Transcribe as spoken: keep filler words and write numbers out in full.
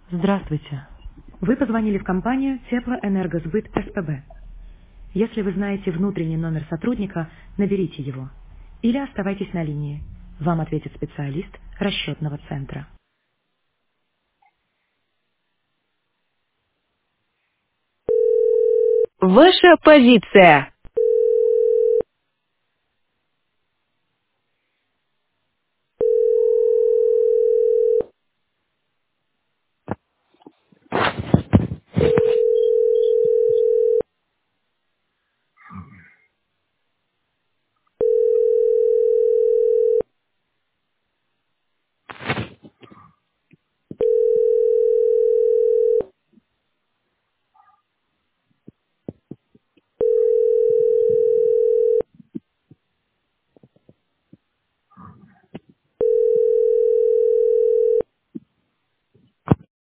Здравствуйте. Вы позвонили в компанию Теплоэнергосбыт СПБ. Если вы знаете внутренний номер сотрудника, наберите его. Или оставайтесь на линии. Вам ответит специалист расчетного центра. Ваша позиция.